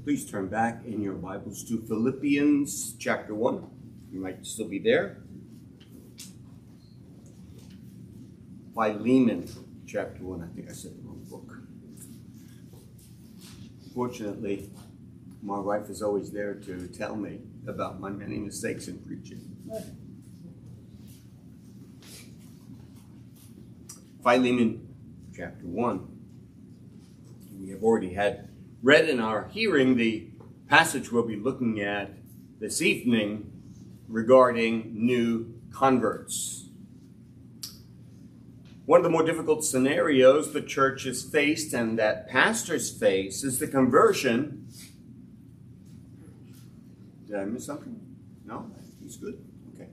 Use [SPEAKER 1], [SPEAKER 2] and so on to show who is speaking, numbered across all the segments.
[SPEAKER 1] Please turn back in your Bibles to Philippians chapter 1. You might still be there. Philemon chapter 1. I think I said the wrong book. Fortunately, my wife is always there to tell me about my many mistakes in preaching. Philemon chapter 1. We have already had read in our hearing the passage we'll be looking at this evening regarding new converts. One of the more difficult scenarios the church has faced and that pastors face is the conversion. Did I miss something? No? He's good? Okay.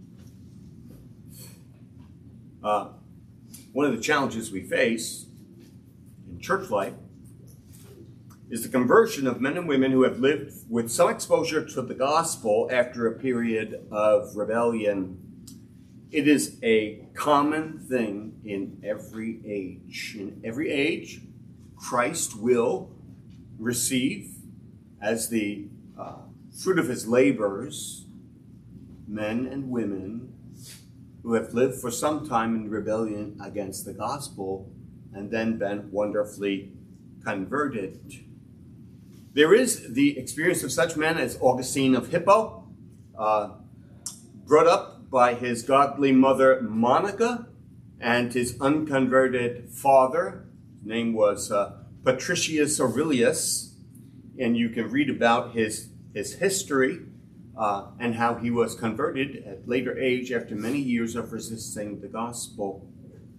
[SPEAKER 1] One of the challenges we face in church life is the conversion of men and women who have lived with some exposure to the gospel after a period of rebellion. It is a common thing in every age. In every age, Christ will receive as the fruit of his labors men and women who have lived for some time in rebellion against the gospel and then been wonderfully converted. There is the experience of such men as Augustine of Hippo, brought up by his godly mother Monica and his unconverted father. His name was Patricius Aurelius, and you can read about his history and how he was converted at later age after many years of resisting the gospel.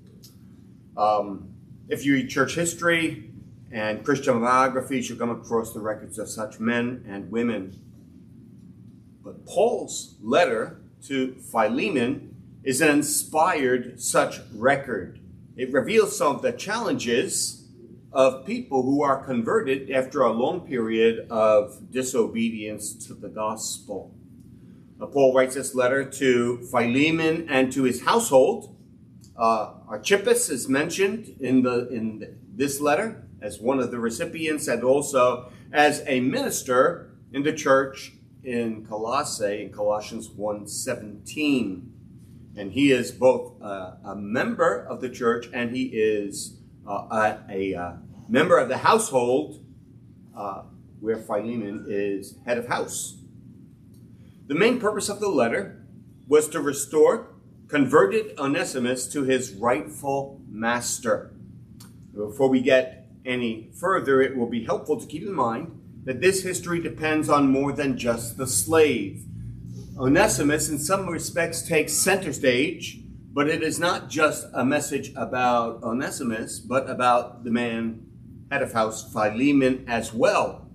[SPEAKER 1] If you read church history and Christian biographies, you'll come across the records of such men and women. But Paul's letter to Philemon is an inspired such record. It reveals some of the challenges of people who are converted after a long period of disobedience to the gospel. Paul writes this letter to Philemon and to his household. Archippus is mentioned in this letter as one of the recipients and also as a minister in the church in Colossae, in Colossians 1:17. And he is both a member of the church and he is a member of the household where Philemon is head of house. The main purpose of the letter was to restore converted Onesimus to his rightful master. Before we get any further, it will be helpful to keep in mind that this history depends on more than just the slave. Onesimus, in some respects, takes center stage, but it is not just a message about Onesimus, but about the man, head of house, Philemon, as well.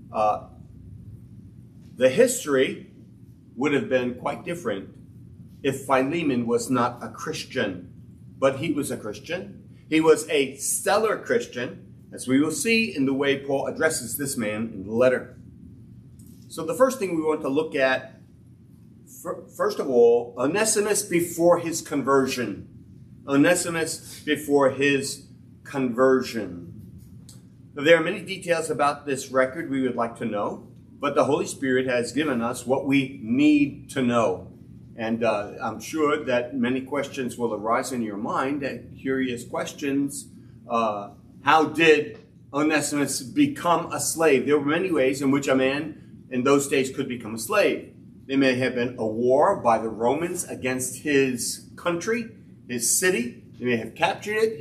[SPEAKER 1] The history would have been quite different if Philemon was not a Christian, but he was a Christian. He was a stellar Christian, as we will see in the way Paul addresses this man in the letter. So the first thing we want to look at, first of all, Onesimus before his conversion. Onesimus before his conversion. Now, there are many details about this record we would like to know, but the Holy Spirit has given us what we need to know. And I'm sure that many questions will arise in your mind, curious questions. How did Onesimus become a slave? There were many ways in which a man in those days could become a slave. There may have been a war by the Romans against his country, his city. They may have captured it.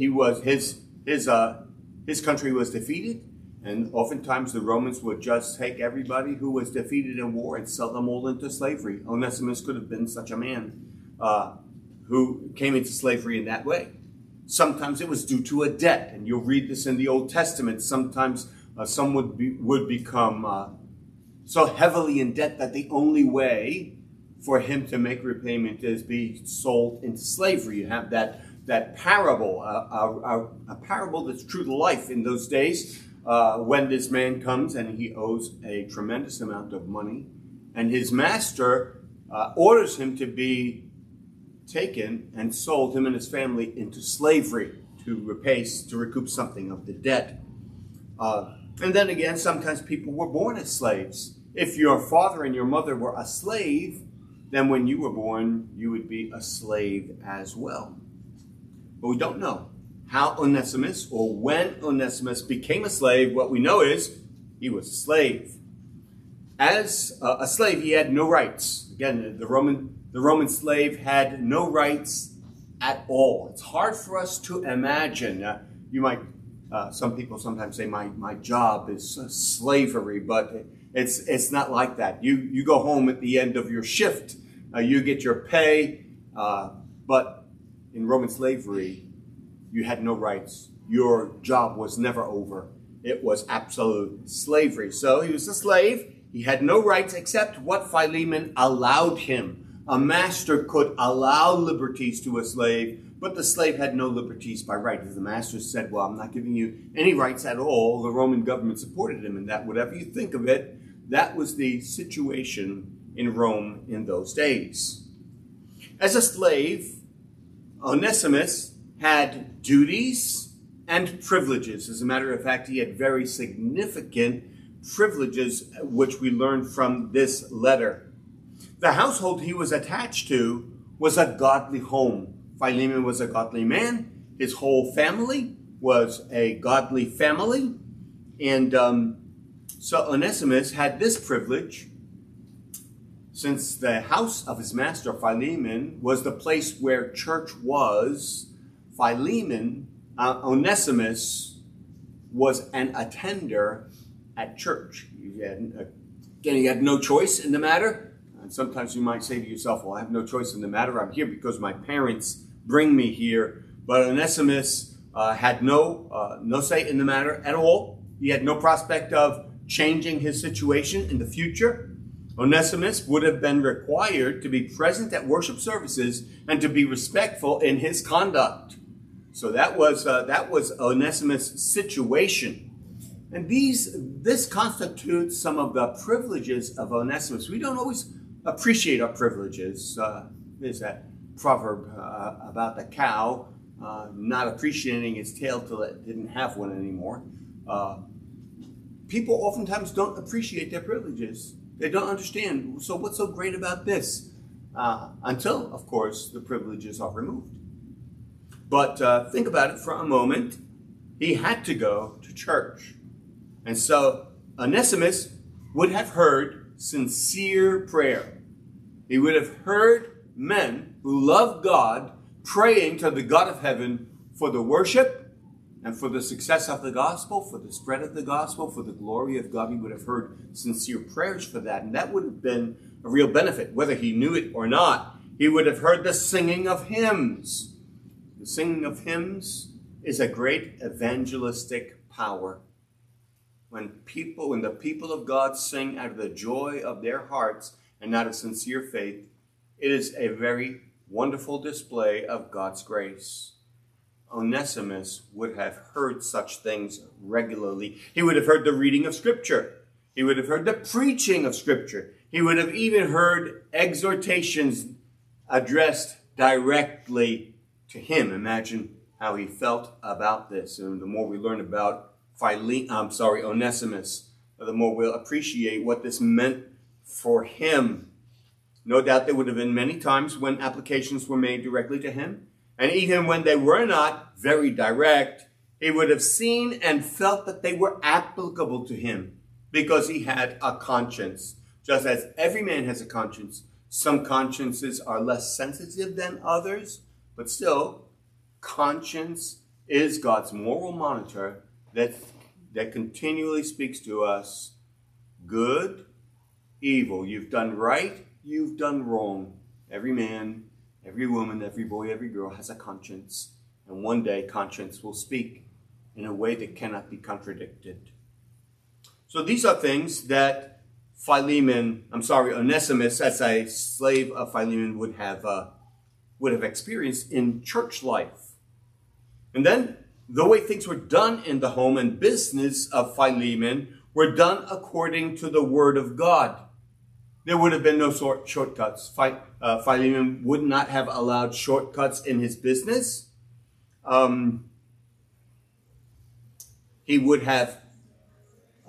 [SPEAKER 1] His country was defeated. And oftentimes the Romans would just take everybody who was defeated in war and sell them all into slavery. Onesimus could have been such a man who came into slavery in that way. Sometimes it was due to a debt, and you'll read this in the Old Testament. Sometimes someone would become so heavily in debt that the only way for him to make repayment is be sold into slavery. You have that parable, a parable that's true to life in those days, when this man comes and he owes a tremendous amount of money, and his master orders him to be taken and sold, him and his family, into slavery to recoup something of the debt. And then again, sometimes people were born as slaves. If your father and your mother were a slave, then when you were born, you would be a slave as well. But we don't know how Onesimus or when Onesimus became a slave. What we know is he was a slave. As a slave, he had no rights. Again, the Roman slave had no rights at all. It's hard for us to imagine. Some people sometimes say my job is slavery, but it's not like that. You go home at the end of your shift, you get your pay, but in Roman slavery, you had no rights. Your job was never over. It was absolute slavery. So he was a slave. He had no rights except what Philemon allowed him. A master could allow liberties to a slave, but the slave had no liberties by right. If the master said, well, I'm not giving you any rights at all, the Roman government supported him in that. Whatever you think of it, that was the situation in Rome in those days. As a slave, Onesimus had duties and privileges. As a matter of fact, he had very significant privileges, which we learn from this letter. The household he was attached to was a godly home. Philemon was a godly man. His whole family was a godly family. And so Onesimus had this privilege. Since the house of his master Philemon was the place where church was, Onesimus was an attender at church. He had no choice in the matter. And sometimes you might say to yourself, well, I have no choice in the matter. I'm here because my parents bring me here. But Onesimus had no say in the matter at all. He had no prospect of changing his situation in the future. Onesimus would have been required to be present at worship services and to be respectful in his conduct. So that was Onesimus' situation. And this constitutes some of the privileges of Onesimus. We don't always appreciate our privileges. There's that proverb about the cow not appreciating its tail till it didn't have one anymore. People oftentimes don't appreciate their privileges. They don't understand. So what's so great about this? Until, of course, the privileges are removed. But think about it for a moment. He had to go to church. And so Onesimus would have heard sincere prayer. He would have heard men who love God praying to the God of heaven for the worship and for the success of the gospel, for the spread of the gospel, for the glory of God. He would have heard sincere prayers for that. And that would have been a real benefit, whether he knew it or not. He would have heard the singing of hymns. The singing of hymns is a great evangelistic power. When the people of God sing out of the joy of their hearts and out of sincere faith, it is a very wonderful display of God's grace. Onesimus would have heard such things regularly. He would have heard the reading of Scripture. He would have heard the preaching of Scripture. He would have even heard exhortations addressed directly to him. Imagine how he felt about this. And the more we learn about Onesimus, the more we'll appreciate what this meant for him. No doubt there would have been many times when applications were made directly to him. And even when they were not very direct, he would have seen and felt that they were applicable to him because he had a conscience. Just as every man has a conscience, some consciences are less sensitive than others, but still, conscience is God's moral monitor that continually speaks to us good, evil. You've done right, you've done wrong. Every man, every woman, every boy, every girl has a conscience. And one day conscience will speak in a way that cannot be contradicted. So these are things that Onesimus, as a slave of Philemon, would have experienced in church life. And then the way things were done in the home and business of Philemon were done according to the word of God. There would have been no shortcuts. Philemon would not have allowed shortcuts in his business. He would have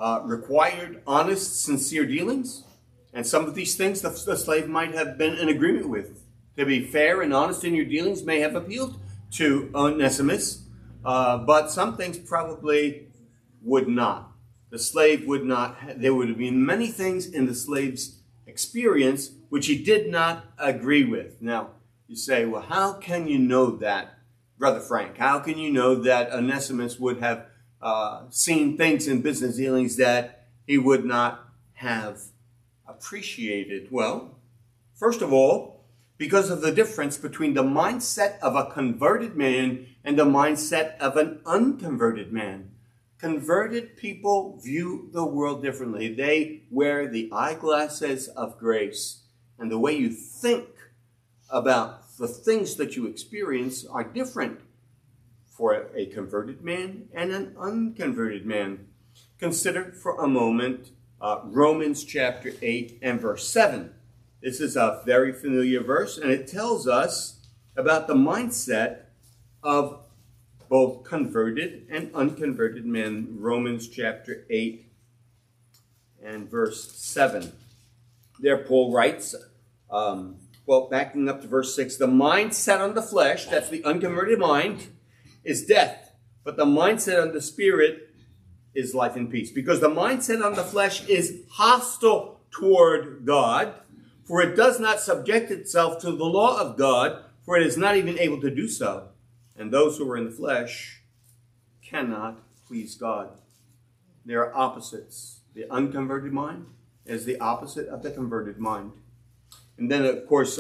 [SPEAKER 1] required honest, sincere dealings. And some of these things the slave might have been in agreement with. To be fair and honest in your dealings may have appealed to Onesimus, but some things probably would not. The slave would not. There would have been many things in the slave's experience which he did not agree with. Now, you say, well, how can you know that, Brother Frank? How can you know that Onesimus would have seen things in business dealings that he would not have appreciated? Well, first of all, because of the difference between the mindset of a converted man and the mindset of an unconverted man. Converted people view the world differently. They wear the eyeglasses of grace. And the way you think about the things that you experience are different for a converted man and an unconverted man. Consider for a moment Romans chapter 8 and verse 7. This is a very familiar verse, and it tells us about the mindset of both converted and unconverted men. Romans chapter 8 and verse 7. There Paul writes, backing up to verse 6, the mind set on the flesh, that's the unconverted mind, is death, but the mindset on the spirit is life and peace. Because the mindset on the flesh is hostile toward God, for it does not subject itself to the law of God, for it is not even able to do so. And those who are in the flesh cannot please God. They are opposites. The unconverted mind is the opposite of the converted mind. And then, of course,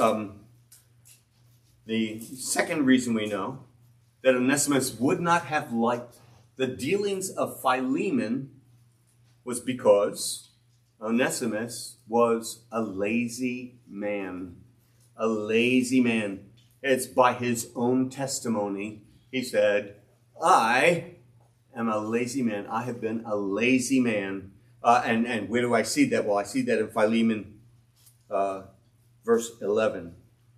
[SPEAKER 1] the second reason we know that Onesimus would not have liked the dealings of Philemon was because Onesimus was a lazy man. A lazy man. It's by his own testimony. He said, I am a lazy man. I have been a lazy man. And where do I see that? Well, I see that in Philemon verse 11.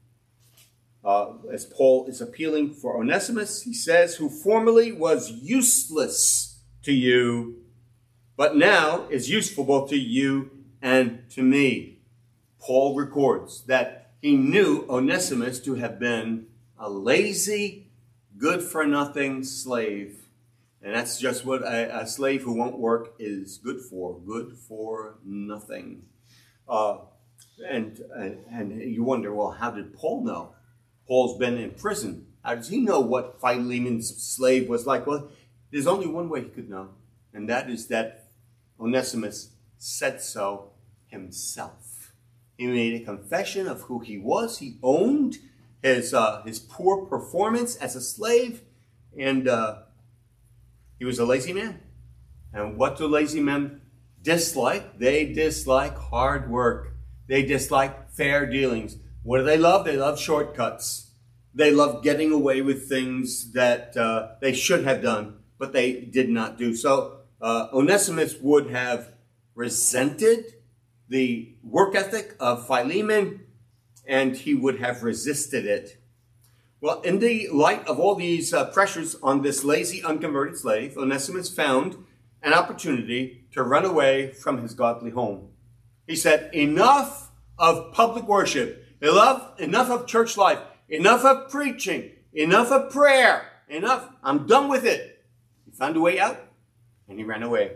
[SPEAKER 1] As Paul is appealing for Onesimus, he says, who formerly was useless to you, but now is useful both to you and to me. Paul records that he knew Onesimus to have been a lazy, good-for-nothing slave. And that's just what a slave who won't work is good for nothing. And you wonder, well, how did Paul know? Paul's been in prison. How does he know what Philemon's slave was like? Well, there's only one way he could know, and that is that Onesimus said so himself. He made a confession of who he was. He owned his poor performance as a slave, and he was a lazy man. And what do lazy men dislike? They dislike hard work. They dislike fair dealings. What do they love? They love shortcuts. They love getting away with things that they should have done, but they did not do. So Onesimus would have resented the work ethic of Philemon, and he would have resisted it. Well, in the light of all these pressures on this lazy, unconverted slave, Onesimus found an opportunity to run away from his godly home. He said, enough of public worship. Enough of church life, enough of preaching, enough of prayer, enough. I'm done with it. He found a way out, and he ran away.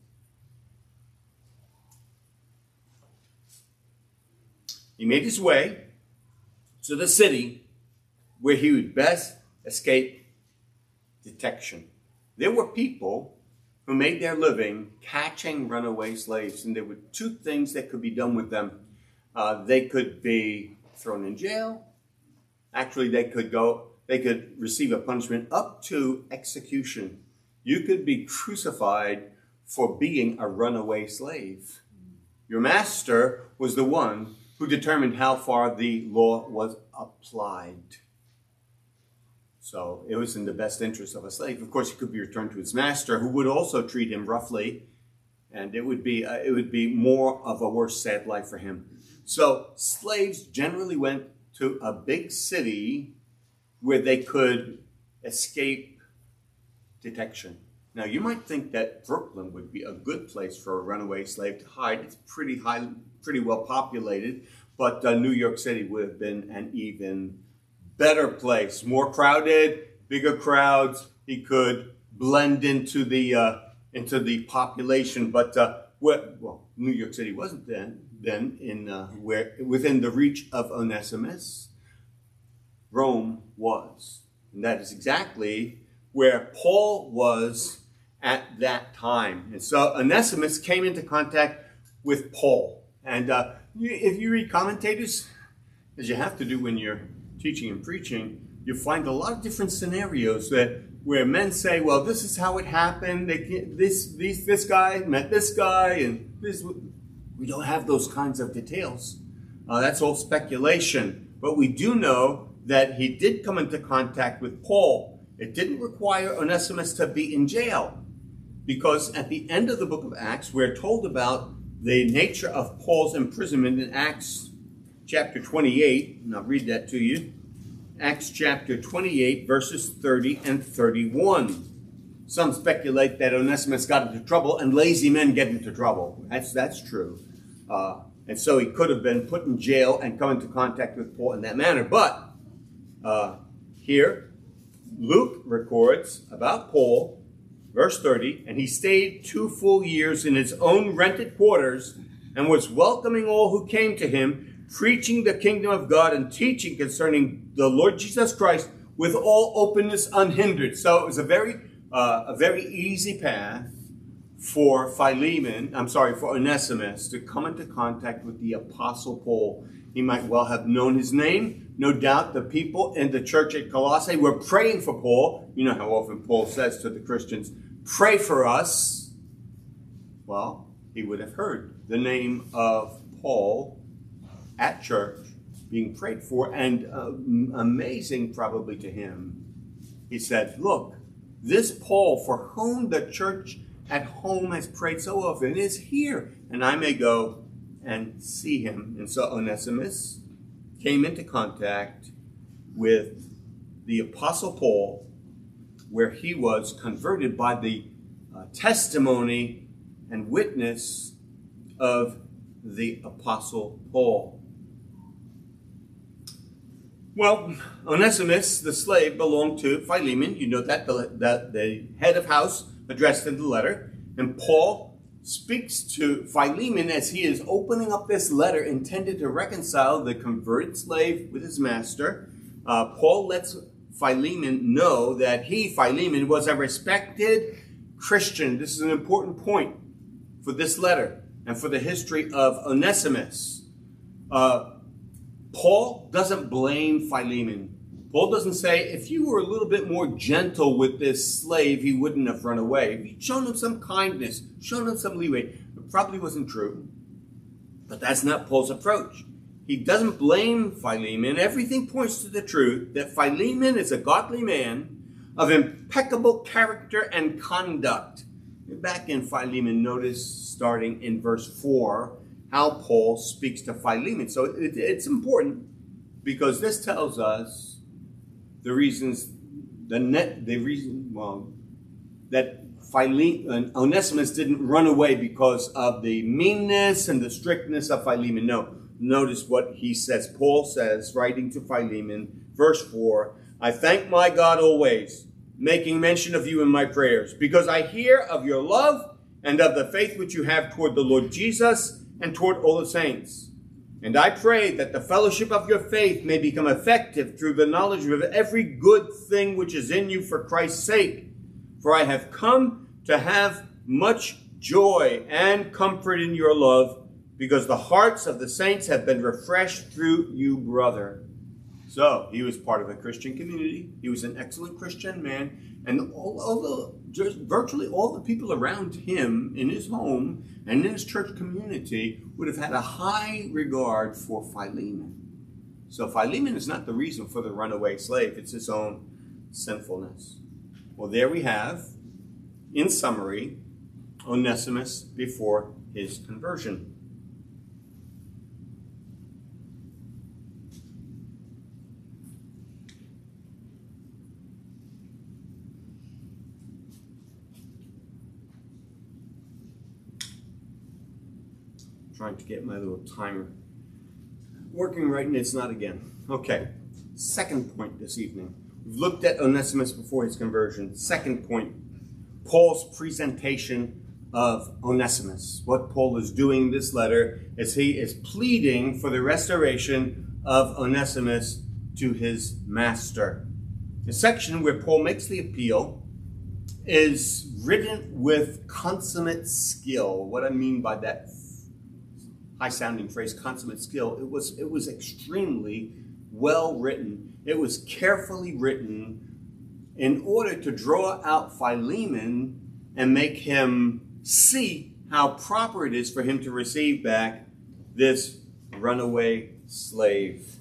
[SPEAKER 1] He made his way to the city where he would best escape detection. There were people who made their living catching runaway slaves, and there were two things that could be done with them. They could be thrown in jail. Actually, they could receive a punishment up to execution. You could be crucified for being a runaway slave. Your master was the one who determined how far the law was applied. So it was in the best interest of a slave. Of course, he could be returned to his master, who would also treat him roughly, and it would be more of a worse, sad life for him. So slaves generally went to a big city where they could escape detection. Now, you might think that Brooklyn would be a good place for a runaway slave to hide. It's pretty well populated, but New York City would have been an even better place. More crowded, bigger crowds. He could blend into the population, but New York City wasn't within the reach of Onesimus. Rome was, and that is exactly where Paul was at that time. And so Onesimus came into contact with Paul. And if you read commentators, as you have to do when you're teaching and preaching, you find a lot of different scenarios where men say, well, this is how it happened. This guy met this guy, and this. We don't have those kinds of details. That's all speculation. But we do know that he did come into contact with Paul. It didn't require Onesimus to be in jail, because at the end of the book of Acts, we're told about the nature of Paul's imprisonment in Acts chapter 28, and I'll read that to you. Acts chapter 28, verses 30 and 31. Some speculate that Onesimus got into trouble, and lazy men get into trouble. That's true. And so he could have been put in jail and come into contact with Paul in that manner. But here, Luke records about Paul, verse 30, and he stayed 2 full years in his own rented quarters and was welcoming all who came to him, preaching the kingdom of God and teaching concerning the Lord Jesus Christ with all openness unhindered. So it was a very easy path for Onesimus to come into contact with the Apostle Paul. He might well have known his name. No doubt the people in the church at Colossae were praying for Paul. You know how often Paul says to the Christians, pray for us. Well, he would have heard the name of Paul at church being prayed for, and amazing probably to him, he said, look, this Paul for whom the church at home has prayed so often is here, and I may go and see him. And so Onesimus came into contact with the Apostle Paul, where he was converted by the testimony and witness of the Apostle Paul. Well, Onesimus, the slave, belonged to Philemon. You know that the head of house addressed in the letter. And Paul speaks to Philemon as he is opening up this letter intended to reconcile the converted slave with his master. Paul lets Philemon know that he, Philemon, was a respected Christian. This is an important point for this letter and for the history of Onesimus. Paul doesn't blame Philemon. Paul doesn't say, if you were a little bit more gentle with this slave, he wouldn't have run away. If you'd shown him some kindness, shown him some leeway. It probably wasn't true. But that's not Paul's approach. He doesn't blame Philemon. Everything points to the truth that Philemon is a godly man of impeccable character and conduct. Back in Philemon, notice starting in verse 4, how Paul speaks to Philemon. So it's important because this tells us the reason that Onesimus didn't run away because of the meanness and the strictness of Philemon. No, notice what he says. Paul says, writing to Philemon, verse 4, I thank my God always, making mention of you in my prayers, because I hear of your love and of the faith which you have toward the Lord Jesus and toward all the saints. And I pray that the fellowship of your faith may become effective through the knowledge of every good thing which is in you for Christ's sake. For I have come to have much joy and comfort in your love, because the hearts of the saints have been refreshed through you, brother. So, he was part of a Christian community. He was an excellent Christian man. And virtually all the people around him in his home and in his church community would have had a high regard for Philemon. So Philemon is not the reason for the runaway slave. It's his own sinfulness. Well, there we have, in summary, Onesimus before his conversion. Trying to get my little timer working right, and it's not again. Okay, second point this evening. We've looked at Onesimus before his conversion. Second point, Paul's presentation of Onesimus. What Paul is doing in this letter is he is pleading for the restoration of Onesimus to his master. The section where Paul makes the appeal is written with consummate skill. What I mean by that high-sounding phrase, consummate skill, it was extremely well written. It was carefully written in order to draw out Philemon and make him see how proper it is for him to receive back this runaway slave.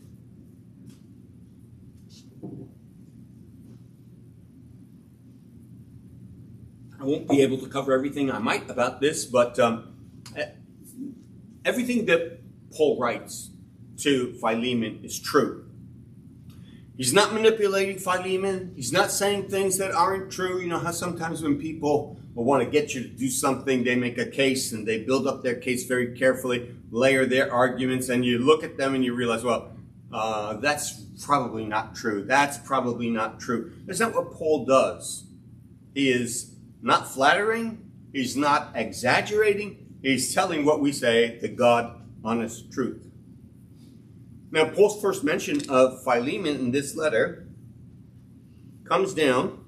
[SPEAKER 1] I won't be able to cover everything I might about this, but everything that Paul writes to Philemon is true. He's not manipulating Philemon. He's not saying things that aren't true. You know how sometimes when people will want to get you to do something, they make a case and they build up their case very carefully, layer their arguments, and you look at them and you realize, well, that's probably not true. That's probably not true. That's not what Paul does. He is not flattering. He's not exaggerating. He's telling what we say, the God-honest truth. Now, Paul's first mention of Philemon in this letter comes down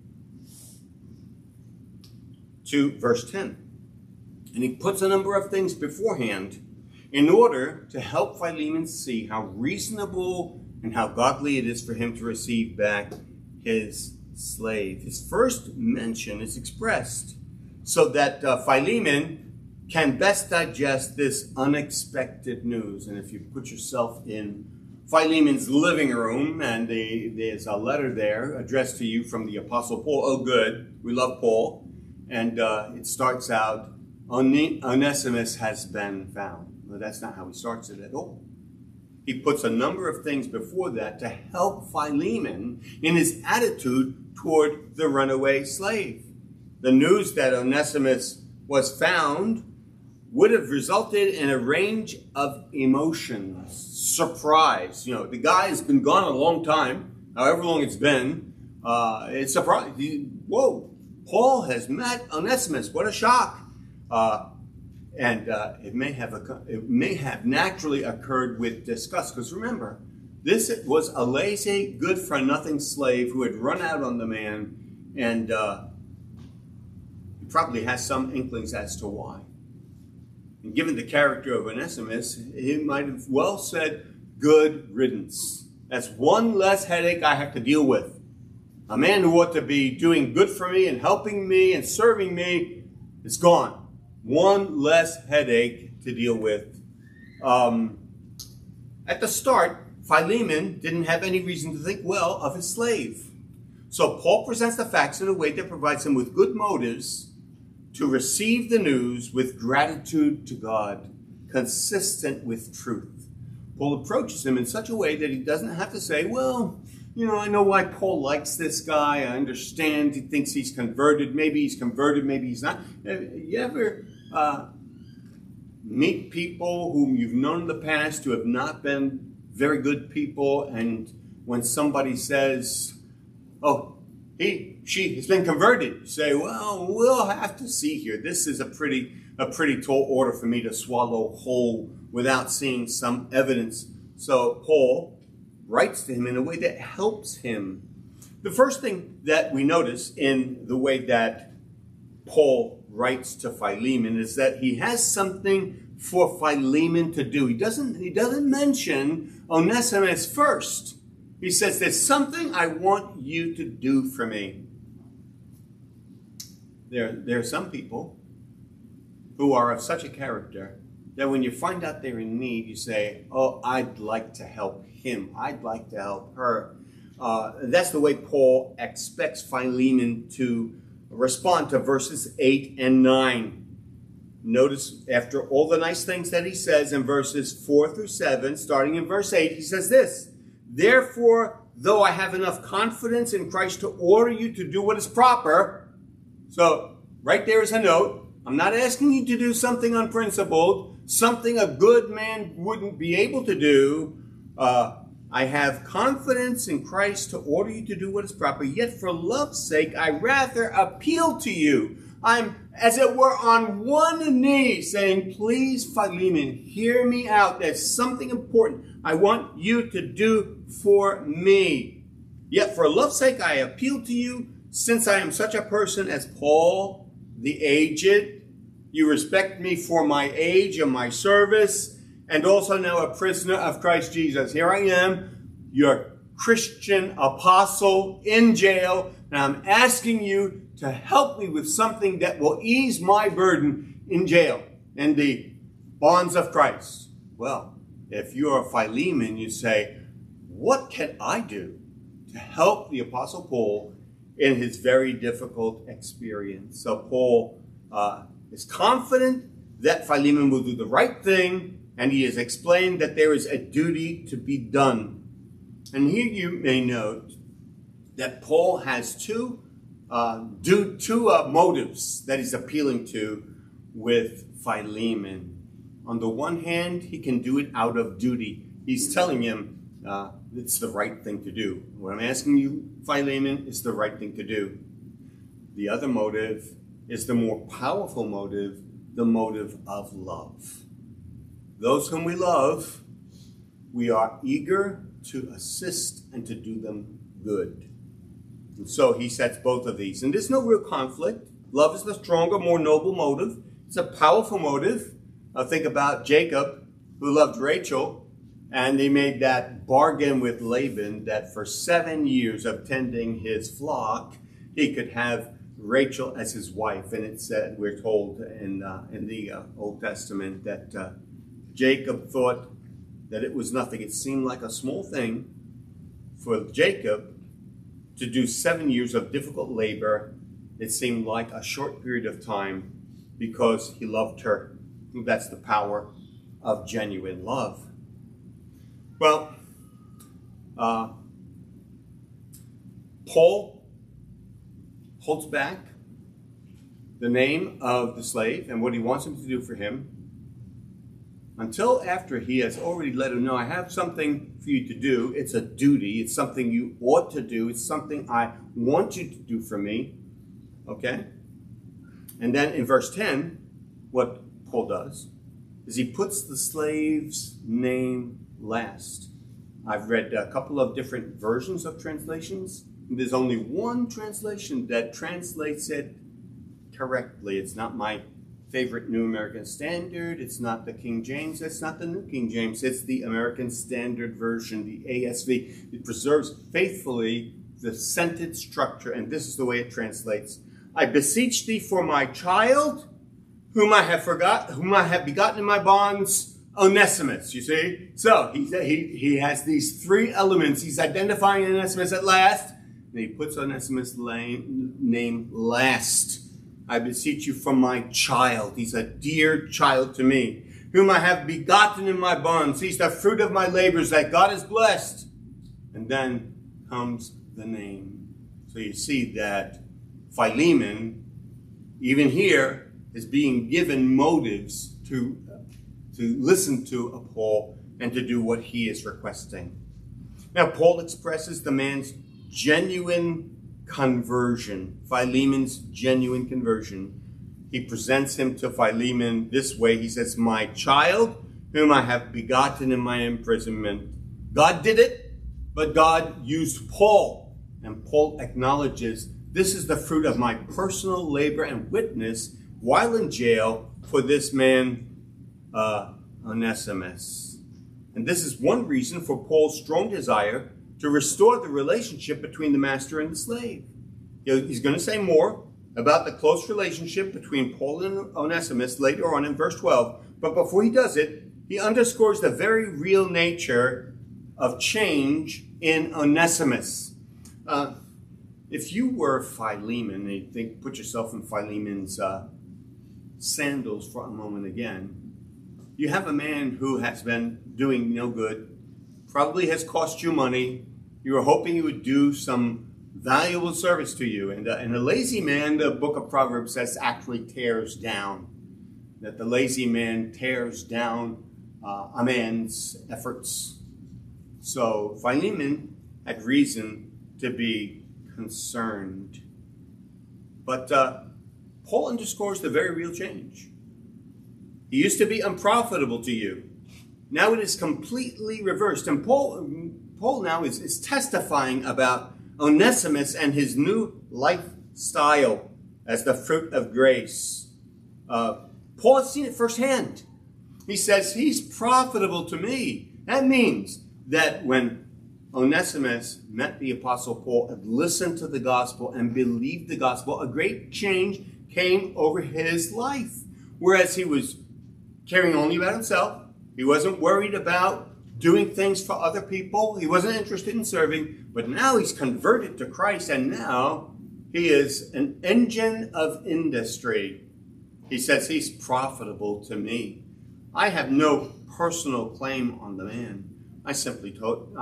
[SPEAKER 1] to verse 10. And he puts a number of things beforehand in order to help Philemon see how reasonable and how godly it is for him to receive back his slave. His first mention is expressed so that Philemon can best digest this unexpected news. And if you put yourself in Philemon's living room, and there's a letter there addressed to you from the Apostle Paul. Oh, good. We love Paul. And it starts out, Onesimus has been found. Well, that's not how he starts it at all. He puts a number of things before that to help Philemon in his attitude toward the runaway slave. The news that Onesimus was found would have resulted in a range of emotions. Surprise. You know, the guy has been gone a long time, however long it's been. It's surprise. Whoa, Paul has met Onesimus. What a shock. And it may have naturally occurred with disgust. Because remember, this was a lazy, good-for-nothing slave who had run out on the man, and he probably has some inklings as to why. And given the character of Onesimus, he might have well said, good riddance. That's one less headache I have to deal with. A man who ought to be doing good for me and helping me and serving me is gone. One less headache to deal with. At the start, Philemon didn't have any reason to think well of his slave. So Paul presents the facts in a way that provides him with good motives to receive the news with gratitude to God, consistent with truth. Paul approaches him in such a way that he doesn't have to say, well, you know, I know why Paul likes this guy. I understand he thinks he's converted. Maybe he's converted, maybe he's not. You ever meet people whom you've known in the past who have not been very good people, and when somebody says, oh, she has been converted, you say, well, we'll have to see here. This is a pretty tall order for me to swallow whole without seeing some evidence. So Paul writes to him in a way that helps him. The first thing that we notice in the way that Paul writes to Philemon is that he has something for Philemon to do. He doesn't mention Onesimus first. He says, there's something I want you to do for me. There are some people who are of such a character that when you find out they're in need, you say, oh, I'd like to help him. I'd like to help her. That's the way Paul expects Philemon to respond to verses 8 and 9. Notice after all the nice things that he says in verses 4 through 7, starting in verse 8, he says this, therefore, though I have enough confidence in Christ to order you to do what is proper. So right there is a note. I'm not asking you to do something unprincipled, something a good man wouldn't be able to do. I have confidence in Christ to order you to do what is proper, yet for love's sake, I rather appeal to you. I'm, as it were, on one knee saying, please, Philemon, hear me out. There's something important I want you to do for me. Yet for love's sake, I appeal to you, since I am such a person as Paul, the aged. You respect me for my age and my service, and also now a prisoner of Christ Jesus. Here I am, your Christian apostle in jail, and I'm asking you to help me with something that will ease my burden in jail and the bonds of Christ. Well, if you're Philemon, you say, what can I do to help the Apostle Paul in his very difficult experience? So Paul is confident that Philemon will do the right thing, and he has explained that there is a duty to be done. And here you may note that Paul has two motives that he's appealing to with Philemon. On the one hand, he can do it out of duty. He's telling him it's the right thing to do. What I'm asking you, Philemon, is the right thing to do. The other motive is the more powerful motive, the motive of love. Those whom we love, we are eager to assist and to do them good. And so he sets both of these. And there's no real conflict. Love is the stronger, more noble motive. It's a powerful motive. Think about Jacob, who loved Rachel, and he made that bargain with Laban that for 7 years of tending his flock, he could have Rachel as his wife. And it said, we're told in the Old Testament that Jacob thought that it was nothing. It seemed like a small thing for Jacob to do 7 years of difficult labor. It seemed like a short period of time because he loved her. That's the power of genuine love. Well, Paul holds back the name of the slave and what he wants him to do for him until after he has already let him know, I have something for you to do. It's a duty. It's something you ought to do. It's something I want you to do for me. Okay? And then in verse 10, what Paul does is he puts the slave's name last. I've read a couple of different versions of translations. There's only one translation that translates it correctly. It's not my favorite New American Standard. It's not the King James. It's not the New King James. It's the American Standard Version, the ASV. It preserves faithfully the sentence structure, and this is the way it translates. I beseech thee for my child, whom I have begotten in my bonds, Onesimus, you see? So he has these three elements. He's identifying Onesimus at last, and he puts Onesimus' name last. I beseech you for my child. He's a dear child to me, whom I have begotten in my bonds. He's the fruit of my labors that God has blessed. And then comes the name. So you see that Philemon, even here, is being given motives to listen to Paul and to do what he is requesting. Now, Paul expresses the man's genuine conversion, Philemon's genuine conversion. He presents him to Philemon this way. He says, my child, whom I have begotten in my imprisonment. God did it, but God used Paul. And Paul acknowledges, this is the fruit of my personal labor and witness while in jail for this man, Onesimus. And this is one reason for Paul's strong desire to restore the relationship between the master and the slave. He's going to say more about the close relationship between Paul and Onesimus later on in verse 12. But before he does it, he underscores the very real nature of change in Onesimus. If you were Philemon, and you put yourself in Philemon's sandals for a moment again, you have a man who has been doing no good, probably has cost you money. You were hoping he would do some valuable service to you. And a lazy man, the book of Proverbs says, actually tears down. that the lazy man tears down a man's efforts. So Philemon had reason to be concerned. But Paul underscores the very real change. He used to be unprofitable to you. Now it is completely reversed. And Paul now is testifying about Onesimus and his new lifestyle as the fruit of grace. Paul has seen it firsthand. He says, he's profitable to me. That means that when Onesimus met the Apostle Paul and listened to the gospel and believed the gospel, a great change came over his life. Whereas he was caring only about himself, he wasn't worried about doing things for other people, he wasn't interested in serving, but now he's converted to Christ, and now he is an engine of industry. He says he's profitable to me. I have no personal claim on the man. I simply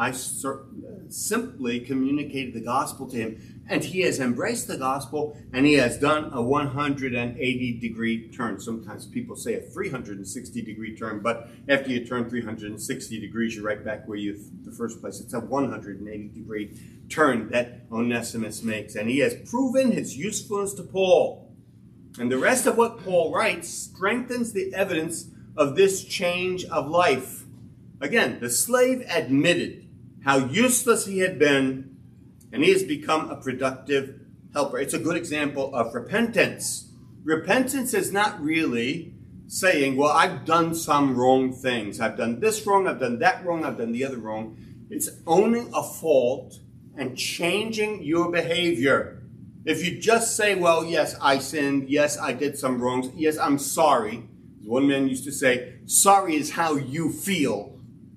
[SPEAKER 1] communicated the gospel to him, and he has embraced the gospel, and he has done a 180-degree turn. Sometimes people say a 360-degree turn, but after you turn 360 degrees, you're right back where the first place. It's a 180-degree turn that Onesimus makes, and he has proven his usefulness to Paul. And the rest of what Paul writes strengthens the evidence of this change of life. Again, the slave admitted how useless he had been, and he has become a productive helper. It's a good example of repentance. Repentance is not really saying, well, I've done some wrong things. I've done this wrong, I've done that wrong, I've done the other wrong. It's owning a fault and changing your behavior. If you just say, well, yes, I sinned. Yes, I did some wrongs. Yes, I'm sorry. One man used to say, sorry is how you feel.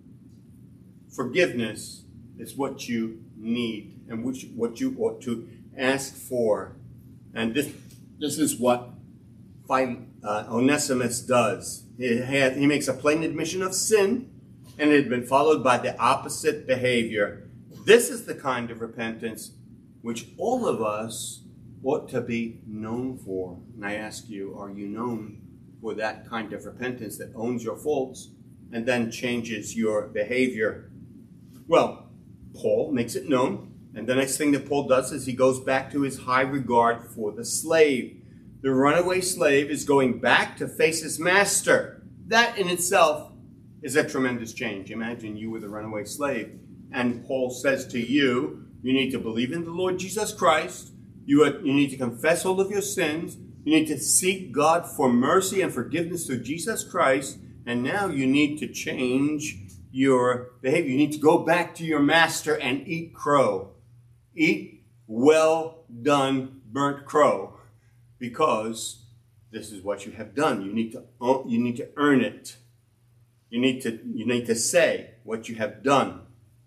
[SPEAKER 1] Forgiveness is what you need and what you ought to ask for. And this is what Onesimus does. He makes a plain admission of sin, and it had been followed by the opposite behavior. This is the kind of repentance which all of us ought to be known for. And I ask you, are you known for that kind of repentance that owns your faults and then changes your behavior? Well, Paul makes it known, and the next thing that Paul does is he goes back to his high regard for the slave. The runaway slave is going back to face his master. That in itself is a tremendous change. Imagine you were the runaway slave, and Paul says to you, you need to believe in the Lord Jesus Christ, you need to confess all of your sins, you need to seek God for mercy and forgiveness through Jesus Christ, and now you need to change your behavior. You need to go back to your master and eat crow. Eat well done burnt crow, because this is what you have done. You need to earn it. You need to say what you have done.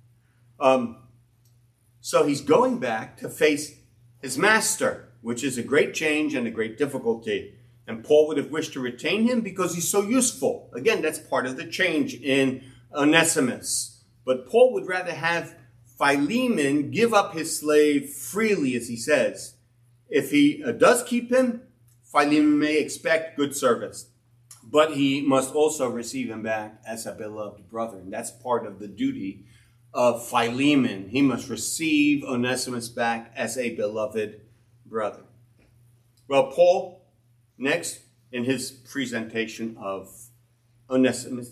[SPEAKER 1] So he's going back to face his master, which is a great change and a great difficulty. And Paul would have wished to retain him because he's so useful. Again, that's part of the change in Onesimus. But Paul would rather have Philemon give up his slave freely, as he says. If he does keep him, Philemon may expect good service. But he must also receive him back as a beloved brother. And that's part of the duty of Philemon. He must receive Onesimus back as a beloved brother. Well, Paul, next, in his presentation of Onesimus,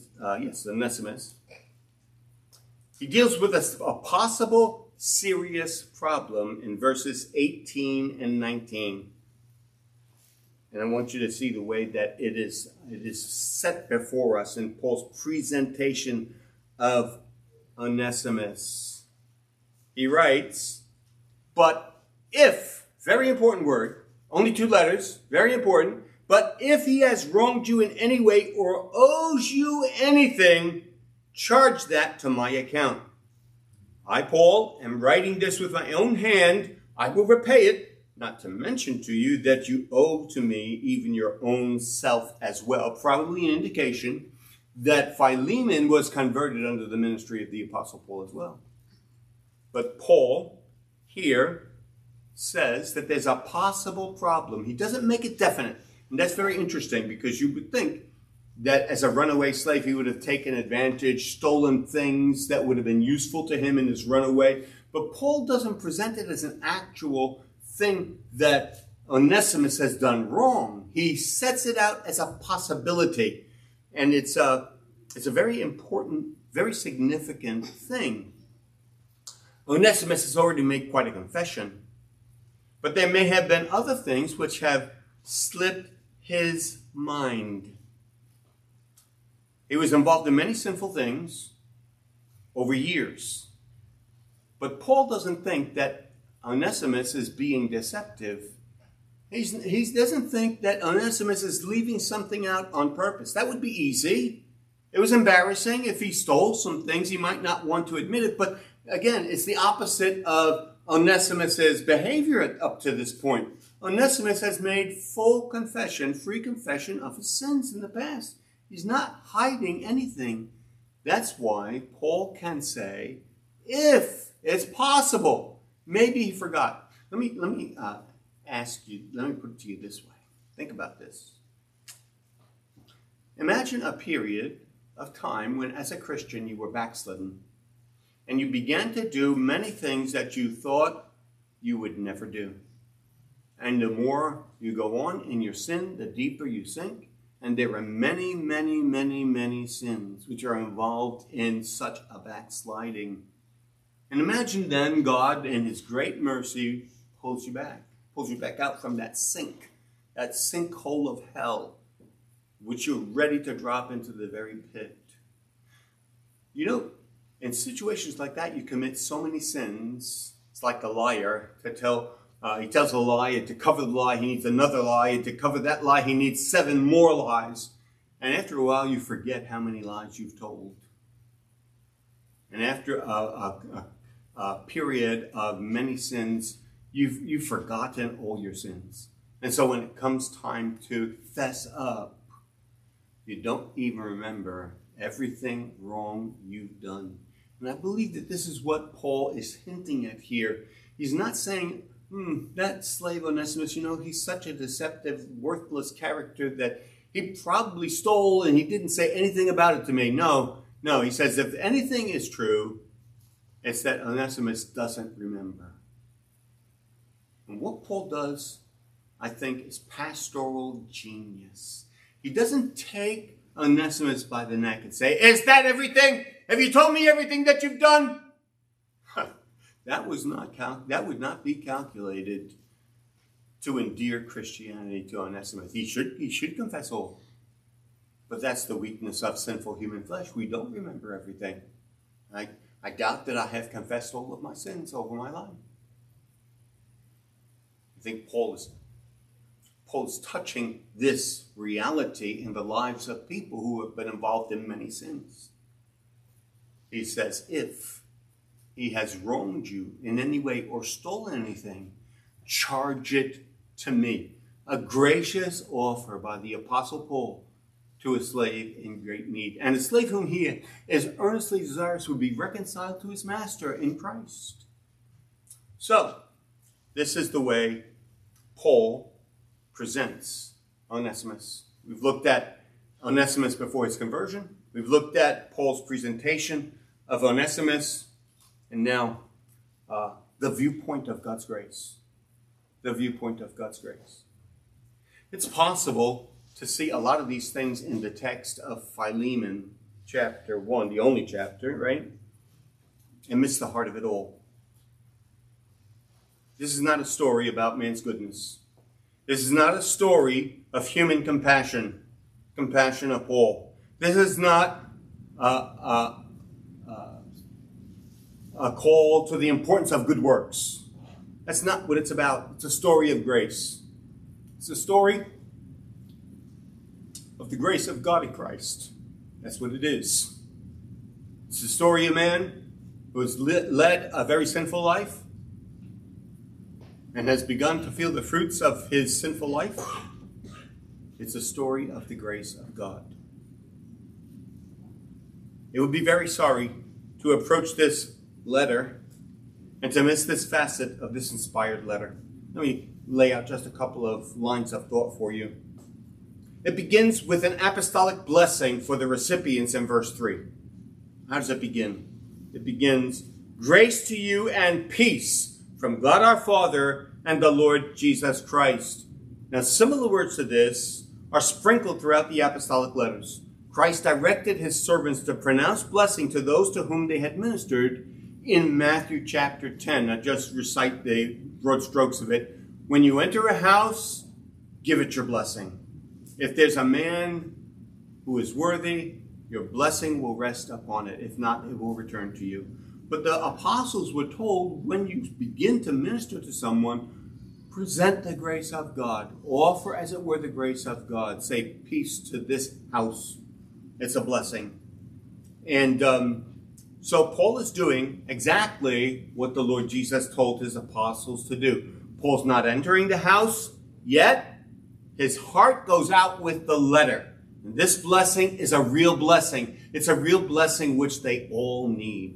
[SPEAKER 1] he deals with a possible serious problem in verses 18 and 19. And I want you to see the way that it is set before us in Paul's presentation of Onesimus. He writes, but if, very important word, only 2 letters, very important, but if he has wronged you in any way or owes you anything, charge that to my account. I, Paul, am writing this with my own hand. I will repay it, not to mention to you that you owe to me even your own self as well. Probably an indication that Philemon was converted under the ministry of the Apostle Paul as well. But Paul here says that there's a possible problem. He doesn't make it definite. And that's very interesting because you would think that as a runaway slave, he would have taken advantage, stolen things that would have been useful to him in his runaway. But Paul doesn't present it as an actual thing that Onesimus has done wrong. He sets it out as a possibility. And it's a very important, very significant thing. Onesimus has already made quite a confession. But there may have been other things which have slipped his mind. He was involved in many sinful things over years. But Paul doesn't think that Onesimus is being deceptive. He doesn't think that Onesimus is leaving something out on purpose. That would be easy. It was embarrassing. If he stole some things, he might not want to admit it. But again, it's the opposite of Onesimus's behavior up to this point. Onesimus has made full confession, free confession of his sins in the past. He's not hiding anything. That's why Paul can say, if it's possible, maybe he forgot. Let me ask you, let me put it to you this way. Think about this. Imagine a period of time when, as a Christian, you were backslidden and you began to do many things that you thought you would never do. And the more you go on in your sin, the deeper you sink. And there are many, many, many, many sins which are involved in such a backsliding. And imagine then God, in his great mercy, pulls you back out from that sinkhole of hell, which you're ready to drop into the very pit. You know, in situations like that, you commit so many sins. It's like a liar he tells a lie, and to cover the lie, he needs another lie, and to cover that lie, he needs 7 more lies. And after a while, you forget how many lies you've told. And after a period of many sins, you've forgotten all your sins. And so when it comes time to fess up, you don't even remember everything wrong you've done. And I believe that this is what Paul is hinting at here. He's not saying, that slave Onesimus, he's such a deceptive, worthless character that he probably stole and he didn't say anything about it to me. No, he says if anything is true, it's that Onesimus doesn't remember. And what Paul does, I think, is pastoral genius. He doesn't take Onesimus by the neck and say, is that everything? Have you told me everything that you've done? That would not be calculated to endear Christianity to Onesimus. He should confess all. But that's the weakness of sinful human flesh. We don't remember everything. I doubt that I have confessed all of my sins over my life. I think Paul is touching this reality in the lives of people who have been involved in many sins. He says, if he has wronged you in any way or stolen anything, charge it to me. A gracious offer by the Apostle Paul to a slave in great need. And a slave whom he is earnestly desirous would be reconciled to his master in Christ. So, this is the way Paul presents Onesimus. We've looked at Onesimus before his conversion. We've looked at Paul's presentation of Onesimus. And now, the viewpoint of God's grace. The viewpoint of God's grace. It's possible to see a lot of these things in the text of Philemon, chapter 1, the only chapter, right? And miss the heart of it all. This is not a story about man's goodness. This is not a story of human compassion of Paul. This is not a call to the importance of good works. That's not what it's about. It's a story of grace. It's a story of the grace of God in Christ. That's what it is. It's the story of a man who has led a very sinful life and has begun to feel the fruits of his sinful life. It's a story of the grace of God. It would be very sorry to approach this letter and to miss this facet of this inspired letter. Let me lay out just a couple of lines of thought for you. It begins with an apostolic blessing for the recipients in verse 3. How does it begin? It begins, "Grace to you and peace from God our Father and the Lord Jesus Christ." Now, similar words to this are sprinkled throughout the apostolic letters. Christ directed his servants to pronounce blessing to those to whom they had ministered in Matthew chapter 10. Now, just recite the broad strokes of it. When you enter a house, give it your blessing. If there's a man who is worthy, your blessing will rest upon it. If not, it will return to you. But the apostles were told, when you begin to minister to someone, present the grace of God. Offer, as it were, the grace of God. Say, peace to this house. It's a blessing. And so Paul is doing exactly what the Lord Jesus told his apostles to do. Paul's not entering the house yet. His heart goes out with the letter. And this blessing is a real blessing. It's a real blessing which they all need.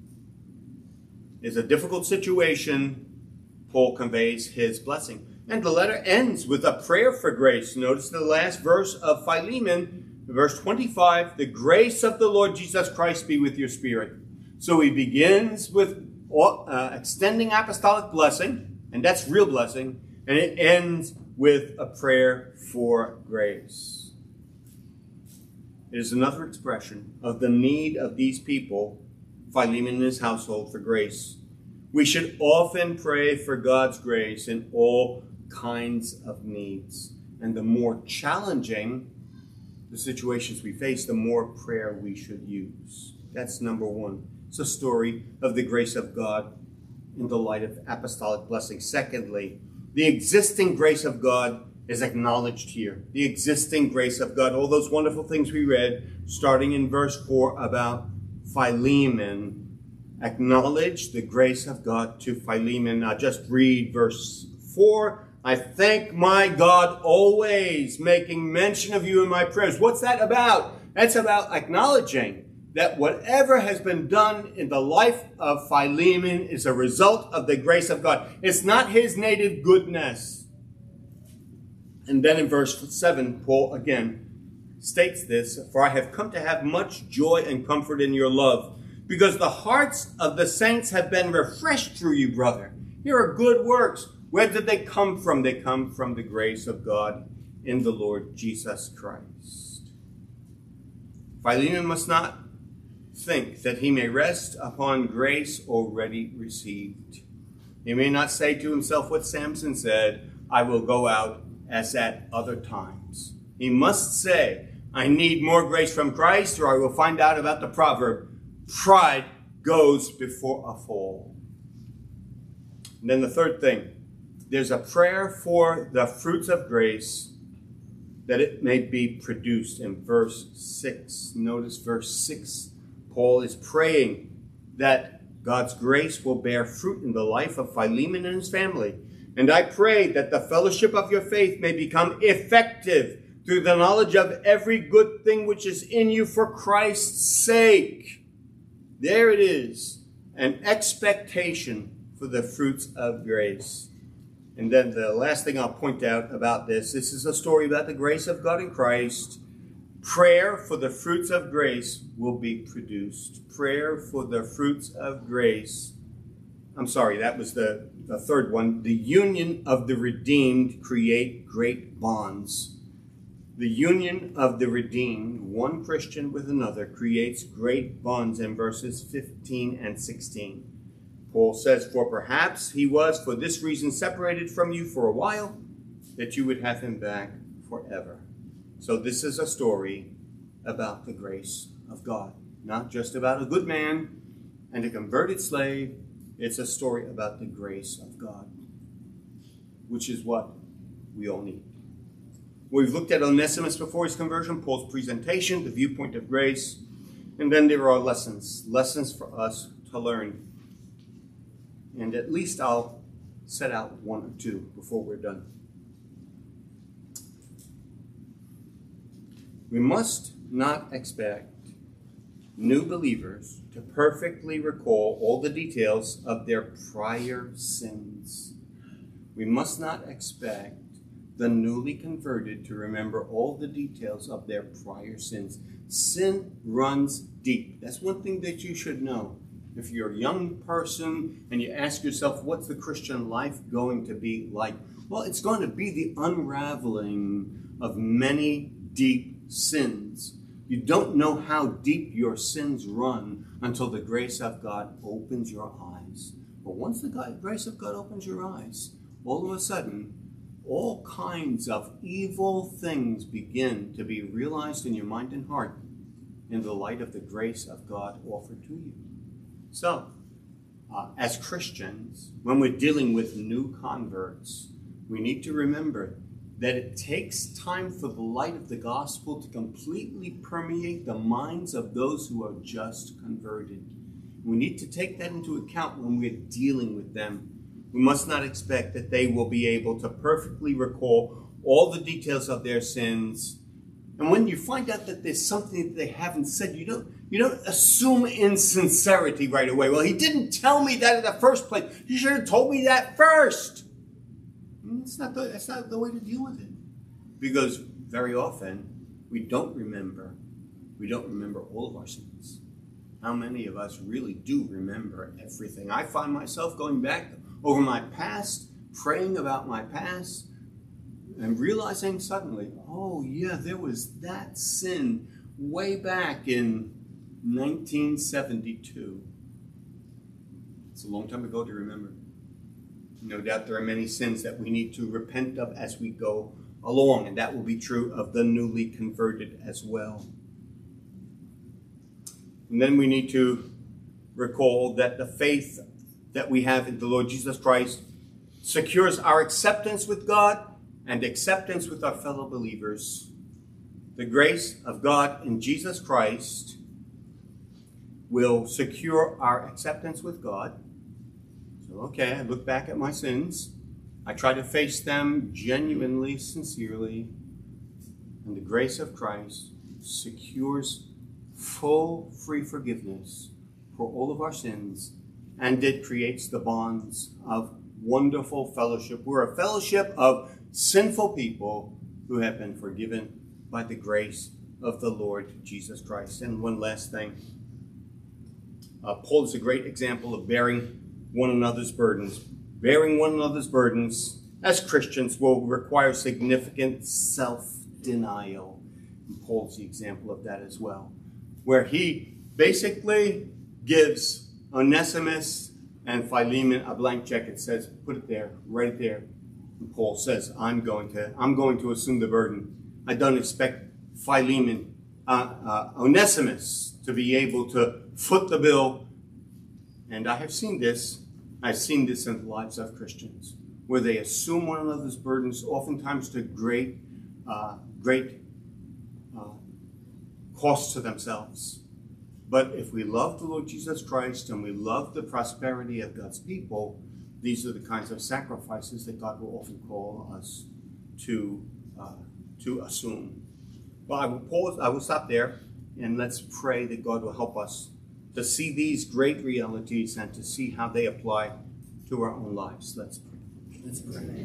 [SPEAKER 1] It's a difficult situation. Paul conveys his blessing. And the letter ends with a prayer for grace. Notice the last verse of Philemon, verse 25, "The grace of the Lord Jesus Christ be with your spirit." So he begins with extending apostolic blessing, and that's real blessing, and it ends with a prayer for grace. It is another expression of the need of these people, Philemon and his household, for grace. We should often pray for God's grace in all kinds of needs. And the more challenging the situations we face, the more prayer we should use. That's number one. It's a story of the grace of God in the light of apostolic blessing. Secondly, the existing grace of God is acknowledged here. The existing grace of God. All those wonderful things we read, starting in verse 4 about Philemon. Acknowledge the grace of God to Philemon. Now just read verse 4. "I thank my God always, making mention of you in my prayers." What's that about? That's about acknowledging that whatever has been done in the life of Philemon is a result of the grace of God. It's not his native goodness. And then in verse 7, Paul again states this, "For I have come to have much joy and comfort in your love, because the hearts of the saints have been refreshed through you, brother." Here are good works. Where did they come from? They come from the grace of God in the Lord Jesus Christ. Philemon must not think that he may rest upon grace already received. He may not say to himself what Samson said, "I will go out as at other times." He must say, "I need more grace from Christ, or I will find out about the proverb, pride goes before a fall." And then the third thing, there's a prayer for the fruits of grace that it may be produced in verse 6. Notice verse 6. Paul is praying that God's grace will bear fruit in the life of Philemon and his family. "And I pray that the fellowship of your faith may become effective through the knowledge of every good thing which is in you for Christ's sake." There it is, an expectation for the fruits of grace. And then the last thing I'll point out about this is a story about the grace of God in Christ. Prayer for the fruits of grace will be produced. Prayer for the fruits of grace. That was the third one. The union of the redeemed create great bonds. The union of the redeemed, one Christian with another, creates great bonds in verses 15 and 16. Paul says, "For perhaps he was for this reason separated from you for a while, that you would have him back forever." So this is a story about the grace of God, not just about a good man and a converted slave. It's a story about the grace of God, which is what we all need. We've looked at Onesimus before his conversion, Paul's presentation, the viewpoint of grace, and then there are lessons for us to learn. And at least I'll set out one or two before we're done. We must not expect new believers to perfectly recall all the details of their prior sins. We must not expect the newly converted to remember all the details of their prior sins. Sin runs deep. That's one thing that you should know. If you're a young person and you ask yourself, what's the Christian life going to be like? Well, it's going to be the unraveling of many deep sins. You don't know how deep your sins run until the grace of God opens your eyes. But once the grace of God opens your eyes, all of a sudden, all kinds of evil things begin to be realized in your mind and heart in the light of the grace of God offered to you. So, as Christians, when we're dealing with new converts, we need to remember that it takes time for the light of the gospel to completely permeate the minds of those who are just converted. We need to take that into account when we're dealing with them. We must not expect that they will be able to perfectly recall all the details of their sins. And when you find out that there's something that they haven't said, you don't assume insincerity right away. Well, he didn't tell me that in the first place. You should have told me that first. That's not the way to deal with it. Because very often we don't remember all of our sins. How many of us really do remember everything? I find myself going back over my past, praying about my past, and realizing suddenly, oh yeah, there was that sin way back in 1972. It's a long time ago to remember. No doubt there are many sins that we need to repent of as we go along, and that will be true of the newly converted as well. And then we need to recall that the faith that we have in the Lord Jesus Christ secures our acceptance with God and acceptance with our fellow believers. The grace of God in Jesus Christ will secure our acceptance with God. So, okay, I look back at my sins. I try to face them genuinely, sincerely. And the grace of Christ secures full, free forgiveness for all of our sins. And it creates the bonds of wonderful fellowship. We're a fellowship of sinful people who have been forgiven by the grace of the Lord Jesus Christ. And one last thing. Paul is a great example of bearing one another's burdens. Bearing one another's burdens as Christians will require significant self-denial. And Paul's the example of that as well, where he basically gives Onesimus and Philemon a blank check. It says, put it there, right there. And Paul says, I'm going to assume the burden. I don't expect Philemon, Onesimus to be able to foot the bill. And I have seen this. I've seen this in the lives of Christians, where they assume one another's burdens, oftentimes to great cost to themselves. But if we love the Lord Jesus Christ and we love the prosperity of God's people, these are the kinds of sacrifices that God will often call us to assume. Well, I will stop there, and let's pray that God will help us to see these great realities and to see how they apply to our own lives. Let's pray. Let's pray.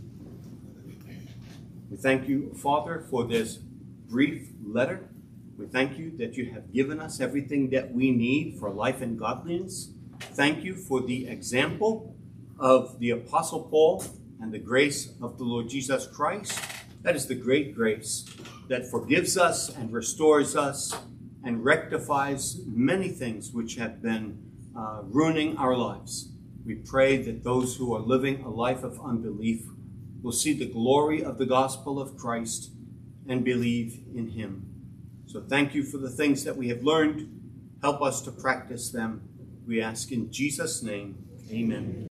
[SPEAKER 1] We thank you, Father, for this brief letter. We thank you that you have given us everything that we need for life and godliness. Thank you for the example of the Apostle Paul and the grace of the Lord Jesus Christ. That is the great grace that forgives us and restores us and rectifies many things which have been ruining our lives. We pray that those who are living a life of unbelief will see the glory of the gospel of Christ and believe in him. So thank you for the things that we have learned. Help us to practice them. We ask in Jesus' name, amen.